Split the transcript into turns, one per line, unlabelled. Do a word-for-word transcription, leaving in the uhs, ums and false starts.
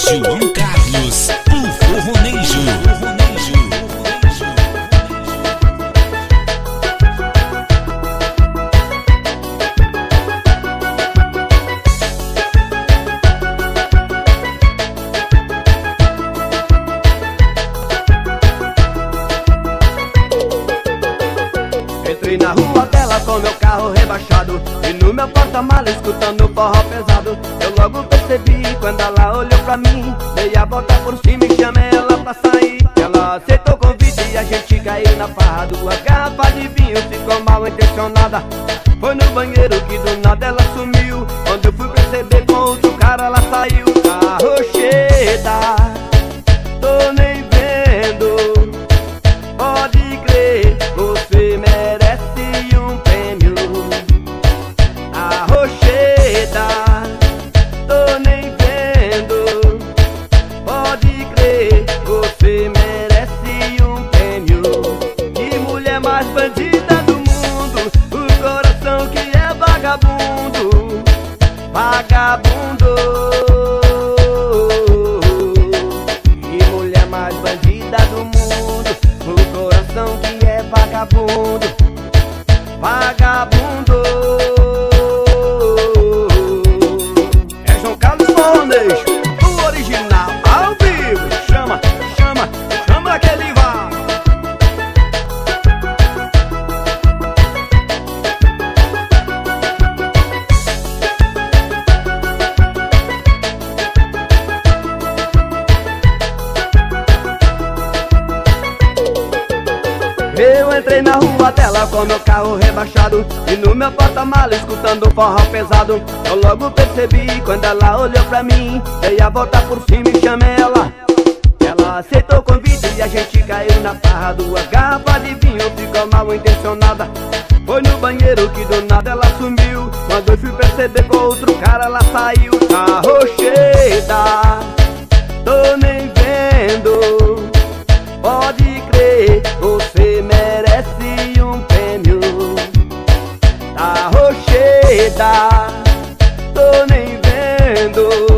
João Carlos, o forronejo.
Entrei na rua dela com meu carro rebaixado e no meu porta-mala escutando forró pesado. Eu logo percebi quando ela olhou pra mim, dei a volta por cima e chamei ela pra sair. Ela aceitou o convite e a gente caiu na farra. Duas garrafas de vinho, ficou mal intencionada. Foi no banheiro que do nada ela sumiu. Quando eu fui perceber com outro cara ela saiu. Arrocheda, tô nem vendo, pode crer, você merece um prêmio. Arrocheda, tô nem vendo, pode crer, você merece um prêmio. Que mulher mais bandida do mundo, o coração que é vagabundo, vagabundo. Que mulher mais bandida do mundo, o coração que é vagabundo, vagabundo. É João Carlos Forronejo, o original, ao vivo. Chama, chama, chama que ele vai. Eu entrei na rua dela com meu carro rebaixado e no meu porta-mala escutando forró pesado. Eu logo percebi quando ela olhou pra mim, dei a volta por cima e chamei ela. Ela aceitou o convite e a gente caiu na farra. Duas garrafas de vinho, ficou mal intencionada. Foi no banheiro que do nada ela sumiu. Quando eu fui perceber com outro cara ela saiu. Arrocheda, tô nem vendo, pode crer, você merece um prêmio. Arrocheda, tô nem vendo,